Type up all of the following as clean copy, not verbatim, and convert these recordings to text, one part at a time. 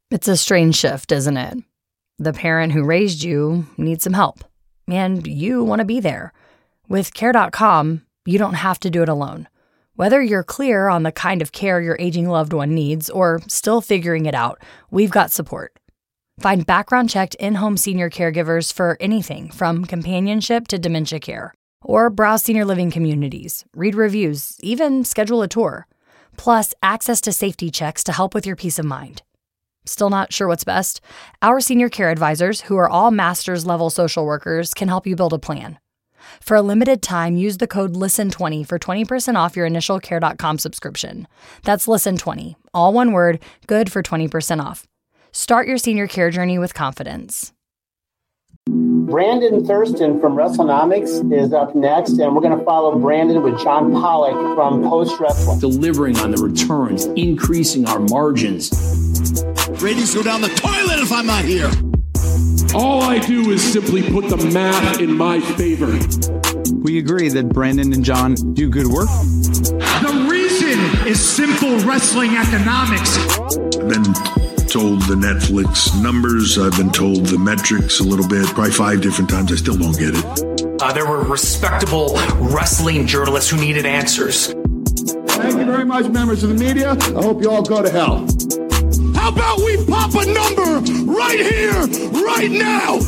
It's a strange shift, isn't it? The parent who raised you needs some help, and you want to be there. With Care.com, you don't have to do it alone. Whether you're clear on the kind of care your aging loved one needs or still figuring it out, we've got support. Find background-checked in-home senior caregivers for anything from companionship to dementia care. Or browse senior living communities, read reviews, even schedule a tour. Plus, access to safety checks to help with your peace of mind. Still not sure what's best? Our senior care advisors, who are all master's-level social workers, can help you build a plan. For a limited time, use the code LISTEN20 for 20% off your initial Care.com subscription. That's LISTEN20, all one word, good for 20% off. Start your senior care journey with confidence. Brandon Thurston from WrestleNomics is up next, and we're going to follow Brandon with John Pollock from Post Wrestling. Delivering on the returns, increasing our margins. Ratings go down the toilet if I'm not here. All I do is simply put the math in my favor. We agree that Brandon and John do good work. The reason is simple wrestling economics. I've been told the Netflix numbers. I've been told the metrics a little bit, probably 5 different times. I still don't get it. There were respectable wrestling journalists who needed answers. Thank you very much, members of the media. I hope you all go to hell. How about we pop a number right here, right now?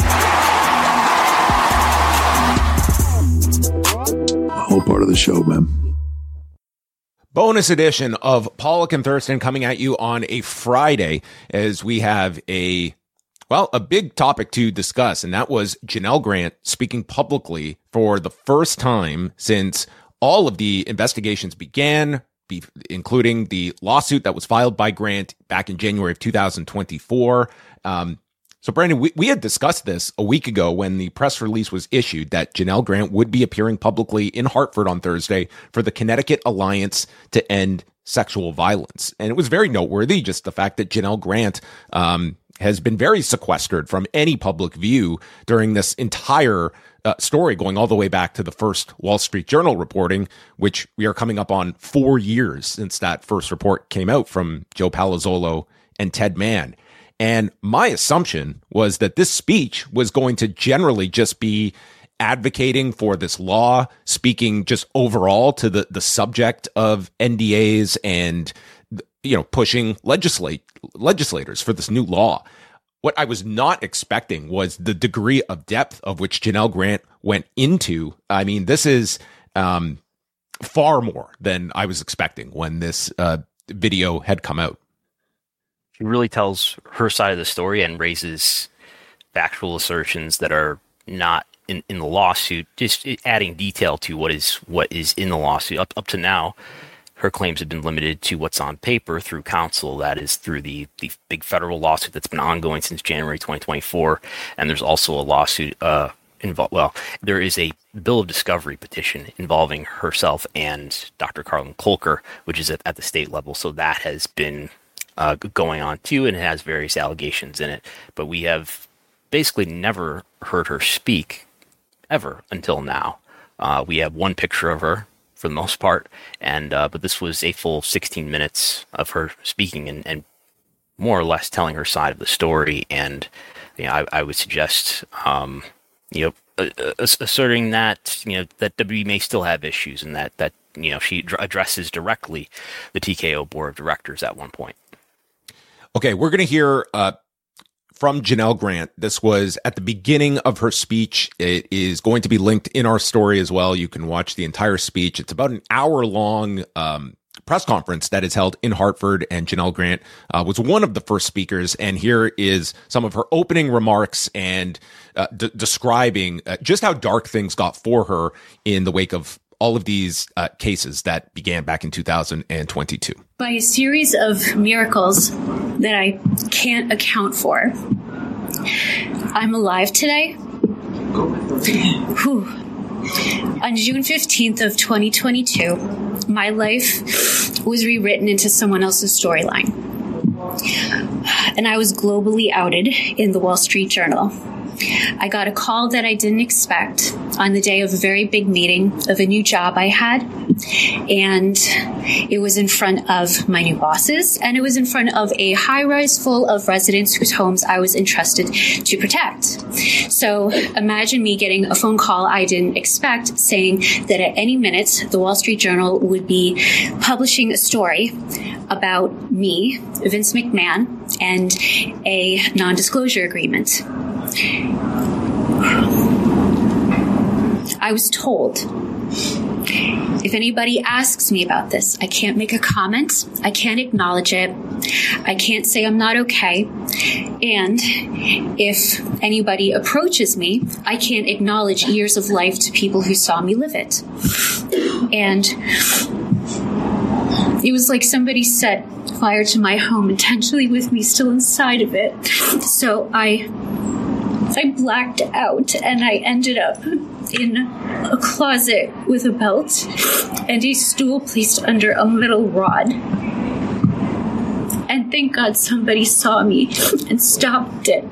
Whole part of the show, man. Bonus edition of Pollock and Thurston coming at you on a Friday as we have a big topic to discuss, and that was Janelle Grant speaking publicly for the first time since all of the investigations began, including the lawsuit that was filed by Grant back in January of 2024. So, Brandon, we had discussed this a week ago when the press release was issued that Janelle Grant would be appearing publicly in Hartford on Thursday for the Connecticut Alliance to End Sexual Violence. And it was very noteworthy, just the fact that Janelle Grant has been very sequestered from any public view during this entire story, going all the way back to the first Wall Street Journal reporting, which we are coming up on 4 years since that first report came out from Joe Palazzolo and Ted Mann. And my assumption was that this speech was going to generally just be advocating for this law, speaking just overall to the subject of NDAs and, pushing legislators for this new law. What I was not expecting was the degree of depth of which Janelle Grant went into. I mean, this is far more than I was expecting when this video had come out. She really tells her side of the story and raises factual assertions that are not in the lawsuit, just adding detail to what is in the lawsuit. Up to now, her claims have been limited to what's on paper through counsel, that is through the big federal lawsuit that's been ongoing since January 2024. And there's also a lawsuit there is a bill of discovery petition involving herself and Dr. Carlin Kolker, which is at the state level. So that has been going on too, and it has various allegations in it. But we have basically never heard her speak ever until now. We have one picture of her for the most part, and but this was a full 16 minutes of her speaking and more or less telling her side of the story. And I would suggest asserting that that WB may still have issues, and that she addresses directly the TKO board of directors at one point. Okay, we're going to hear from Janelle Grant. This was at the beginning of her speech. It is going to be linked in our story as well. You can watch the entire speech. It's about an hour-long press conference that is held in Hartford, and Janelle Grant was one of the first speakers. And here is some of her opening remarks and describing just how dark things got for her in the wake of all of these cases that began back in 2022. By a series of miracles that I can't account for, I'm alive today. Whew. On June 15th of 2022, my life was rewritten into someone else's storyline. And I was globally outed in the Wall Street Journal. I got a call that I didn't expect, on the day of a very big meeting of a new job I had. And it was in front of my new bosses, and it was in front of a high-rise full of residents whose homes I was entrusted to protect. So imagine me getting a phone call I didn't expect saying that at any minute, the Wall Street Journal would be publishing a story about me, Vince McMahon, and a non-disclosure agreement. I was told, if anybody asks me about this, I can't make a comment, I can't acknowledge it, I can't say I'm not okay, and if anybody approaches me, I can't acknowledge years of life to people who saw me live it. And it was like somebody set fire to my home intentionally with me still inside of it. So I blacked out and I ended up in a closet with a belt and a stool placed under a metal rod. And thank God somebody saw me and stopped it.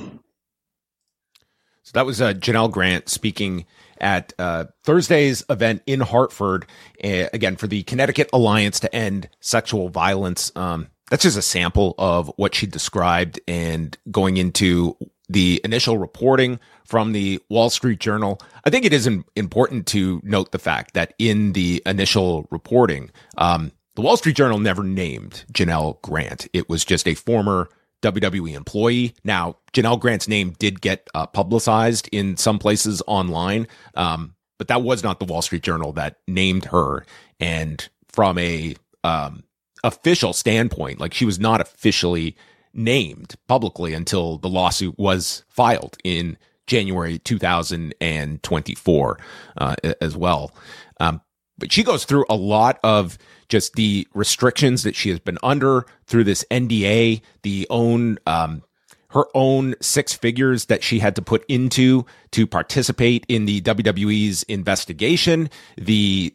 So that was Janelle Grant speaking at Thursday's event in Hartford, again, for the Connecticut Alliance to End Sexual Violence. That's just a sample of what she described, and going into the initial reporting from the Wall Street Journal. I think it is important to note the fact that in the initial reporting, the Wall Street Journal never named Janelle Grant. It was just a former WWE employee. Now, Janelle Grant's name did get publicized in some places online, but that was not the Wall Street Journal that named her. And from a official standpoint, like, she was not officially named publicly until the lawsuit was filed in January 2024 as well. But she goes through a lot of just the restrictions that she has been under through this NDA, her own six figures that she had to put into to participate in the WWE's investigation, the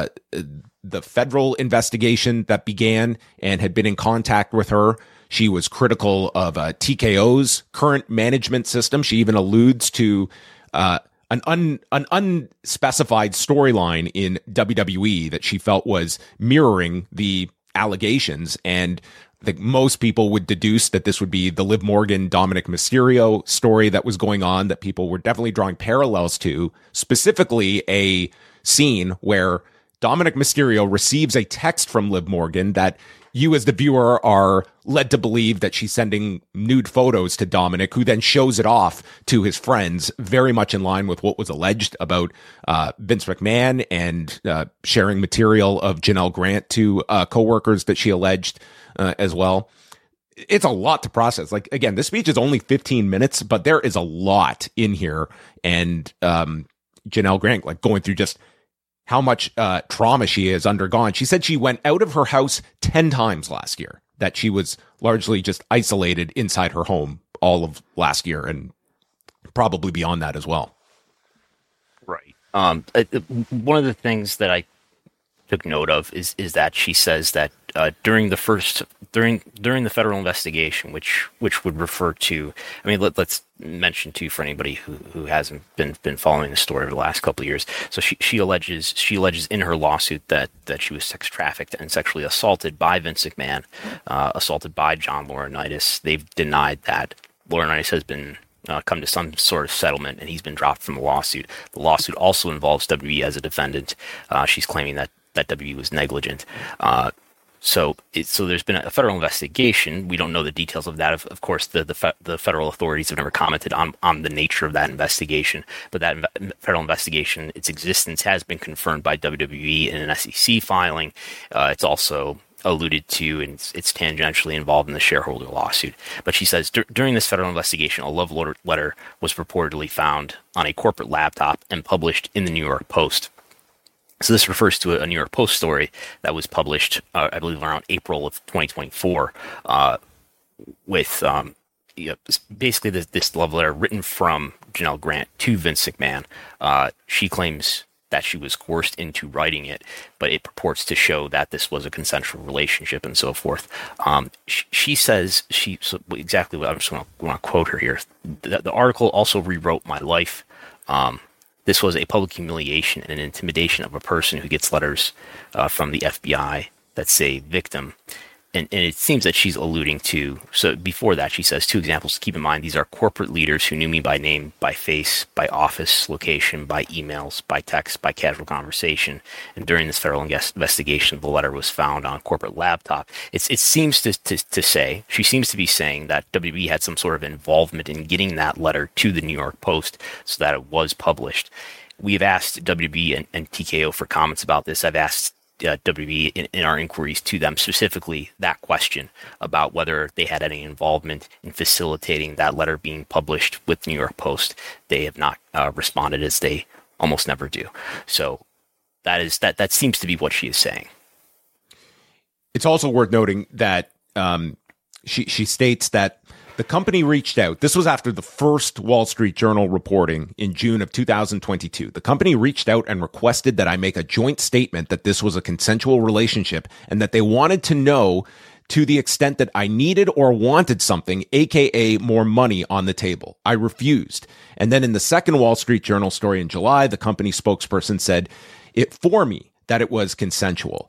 federal investigation that began and had been in contact with her. She was critical of TKO's current management system. She even alludes to an unspecified storyline in WWE that she felt was mirroring the allegations. And I think most people would deduce that this would be the Liv Morgan, Dominic Mysterio story that was going on, that people were definitely drawing parallels to, specifically a scene where Dominic Mysterio receives a text from Liv Morgan that you as the viewer are led to believe that she's sending nude photos to Dominic, who then shows it off to his friends, very much in line with what was alleged about Vince McMahon and sharing material of Janelle Grant to coworkers that she alleged as well. It's a lot to process. Like, again, this speech is only 15 minutes, but there is a lot in here. And Janelle Grant, like, going through just how much trauma she has undergone. She said she went out of her house 10 times last year, that she was largely just isolated inside her home all of last year and probably beyond that as well. Right. One of the things that I took note of is that she says that during the federal investigation, which would refer to, I mean, let's mention too, for anybody who hasn't been following the story over the last couple of years. So she alleges in her lawsuit that she was sex trafficked and sexually assaulted by Vince McMahon, assaulted by John Laurinaitis. They've denied that. Laurinaitis has been come to some sort of settlement, and he's been dropped from the lawsuit. The lawsuit also involves WWE as a defendant. She's claiming that WWE was negligent. So there's been a federal investigation. We don't know the details of that. Of course, the federal authorities have never commented on the nature of that investigation. But that federal investigation, its existence has been confirmed by WWE in an SEC filing. It's also alluded to, and it's tangentially involved in the shareholder lawsuit. But she says during this federal investigation, a love letter was reportedly found on a corporate laptop and published in the New York Post. So this refers to a New York Post story that was published, I believe, around April of 2024, with basically this love letter written from Janelle Grant to Vince McMahon. She claims that she was coerced into writing it, but it purports to show that this was a consensual relationship and so forth. She says, exactly what I'm just going to quote her here. The article also rewrote my life. this was a public humiliation and an intimidation of a person who gets letters from the FBI that say victim. And it seems that she's alluding to, so before that, she says 2 examples to keep in mind. These are corporate leaders who knew me by name, by face, by office location, by emails, by text, by casual conversation. And during this federal investigation, the letter was found on a corporate laptop. It seems to say, she seems to be saying that WB had some sort of involvement in getting that letter to the New York Post so that it was published. We've asked WB and TKO for comments about this. I've asked WB in our inquiries to them specifically that question about whether they had any involvement in facilitating that letter being published with the New York Post. They have not responded, as they almost never do. So that seems to be what she is saying. It's also worth noting that she states that the company reached out. This was after the first Wall Street Journal reporting in June of 2022. The company reached out and requested that I make a joint statement that this was a consensual relationship and that they wanted to know to the extent that I needed or wanted something, aka more money on the table. I refused. And then in the second Wall Street Journal story in July, the company spokesperson said it for me that it was consensual.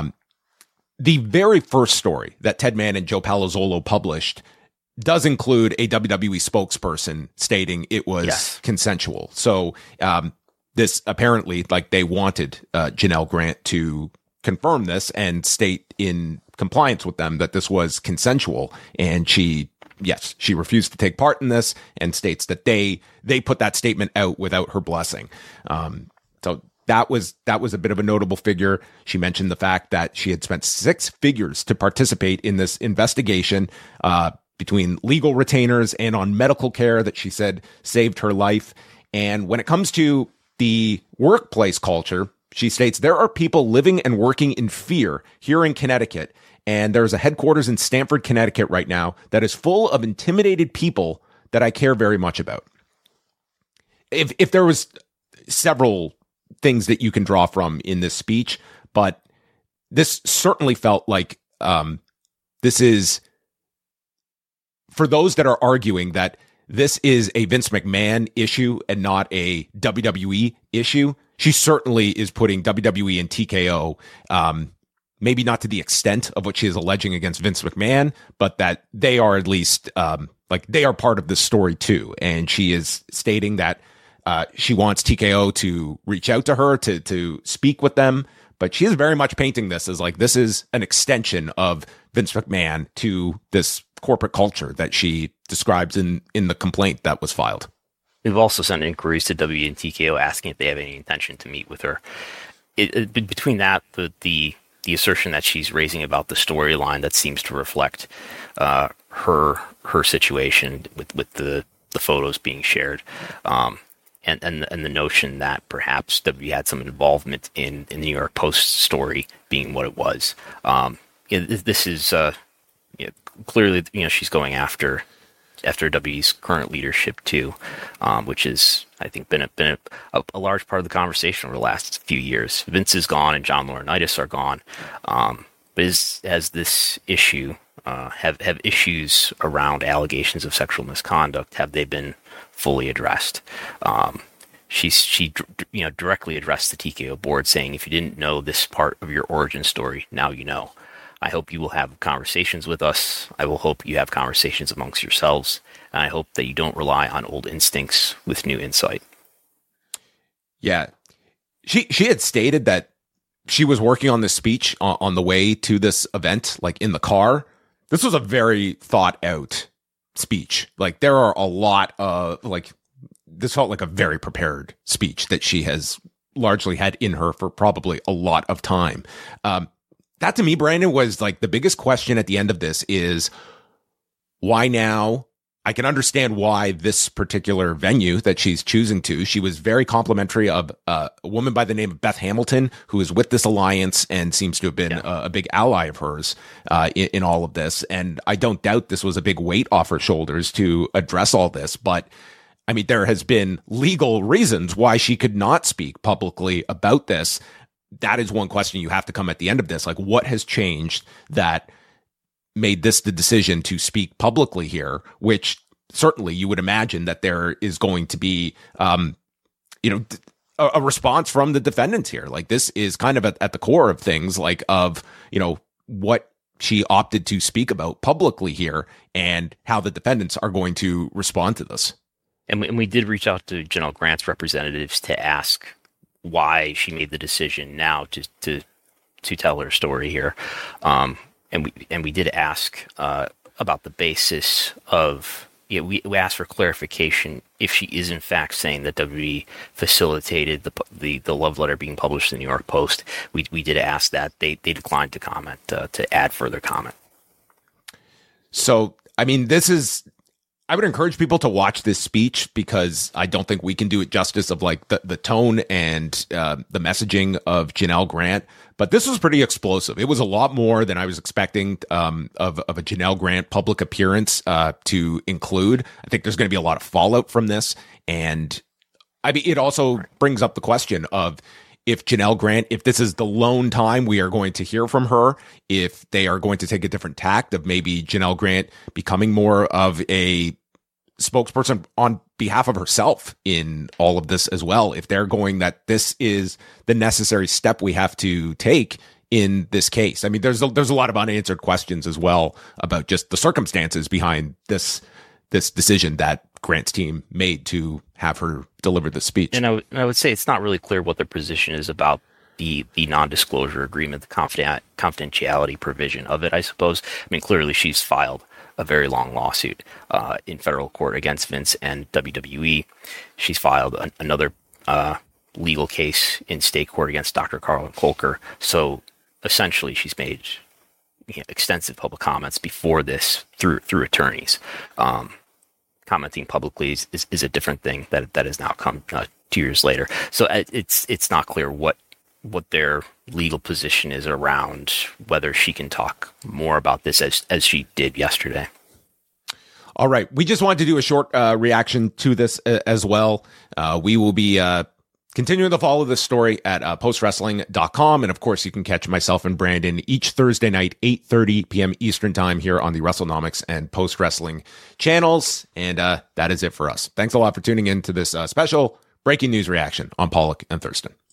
The very first story that Ted Mann and Joe Palazzolo published does include a WWE spokesperson stating it was consensual. So this apparently, like, they wanted Janelle Grant to confirm this and state in compliance with them that this was consensual. And she refused to take part in this and states that they put that statement out without her blessing. So that was a bit of a notable figure. She mentioned the fact that she had spent 6 figures to participate in this investigation, between legal retainers and on medical care that she said saved her life. And when it comes to the workplace culture, she states there are people living and working in fear here in Connecticut. And there's a headquarters in Stamford, Connecticut right now that is full of intimidated people that I care very much about. If there was several things that you can draw from in this speech, but this certainly felt like this is, for those that are arguing that this is a Vince McMahon issue and not a WWE issue, she certainly is putting WWE and TKO, maybe not to the extent of what she is alleging against Vince McMahon, but that they are at least, they are part of this story too. And she is stating that she wants TKO to reach out to her to speak with them, but she is very much painting this as like, this is an extension of Vince McMahon to this corporate culture that she describes in the complaint that was filed. We've also sent inquiries to W and TKO asking if they have any intention to meet with her. Between that, the assertion that she's raising about the storyline that seems to reflect her situation with the photos being shared, and the notion that perhaps W had some involvement in the New York Post story being what it was. This is clearly, she's going after W's current leadership too, which is, I think, been a large part of the conversation over the last few years. Vince is gone and John Laurinaitis are gone, but has this issue have issues around allegations of sexual misconduct? Have they been fully addressed? She directly addressed the TKO board, saying, "If you didn't know this part of your origin story, now you know. I hope you will have conversations with us. I will hope you have conversations amongst yourselves. And I hope that you don't rely on old instincts with new insight." Yeah. She had stated that she was working on this speech on the way to this event, like in the car. This was a very thought out speech. Like, there are a lot of, this felt like a very prepared speech that she has largely had in her for probably a lot of time. That to me, Brandon, was like the biggest question at the end of this is, why now? I can understand why this particular venue that she's choosing to. She was very complimentary of a woman by the name of Beth Hamilton, who is with this alliance and seems to have been a big ally of hers in all of this. And I don't doubt this was a big weight off her shoulders to address all this. But I mean, there has been legal reasons why she could not speak publicly about this. That is one question you have to come at the end of this. Like, what has changed that made this the decision to speak publicly here, which certainly you would imagine that there is going to be a response from the defendants here. Like, this is kind of at the core of things, like of, what she opted to speak about publicly here and how the defendants are going to respond to this. And we did reach out to Janelle Grant's representatives to ask why she made the decision now to tell her story here. And we did ask about the basis of, we asked for clarification if she is in fact saying that WWE facilitated the love letter being published in the New York Post. We did ask that. They declined to comment, to add further comment. So, I mean, I would encourage people to watch this speech, because I don't think we can do it justice of like the tone and the messaging of Janelle Grant. But this was pretty explosive. It was a lot more than I was expecting of a Janelle Grant public appearance to include. I think there's going to be a lot of fallout from this. And I mean, it also brings up the question of, if Janelle Grant, if this is the lone time we are going to hear from her, if they are going to take a different tact of maybe Janelle Grant becoming more of a spokesperson on behalf of herself in all of this as well, if they're going that this is the necessary step we have to take in this case. I mean, there's a lot of unanswered questions as well about just the circumstances behind this decision that Grant's team made to have her deliver the speech. And I would say it's not really clear what their position is about the non-disclosure agreement, the confidentiality provision of it, I suppose. I mean, clearly she's filed a very long lawsuit in federal court against Vince and WWE. She's filed another legal case in state court against Dr. Carlin Kolker. So essentially she's made extensive public comments before this through attorneys. Commenting publicly is a different thing that has now come 2 years later. So it's not clear what their legal position is around whether she can talk more about this as she did yesterday. All right. We just wanted to do a short reaction to this as well. We will be continuing to follow this story at postwrestling.com. And of course, you can catch myself and Brandon each Thursday night, 8:30 p.m. Eastern time here on the WrestleNomics and Post Wrestling channels. And that is it for us. Thanks a lot for tuning in to this special breaking news reaction on Pollock and Thurston.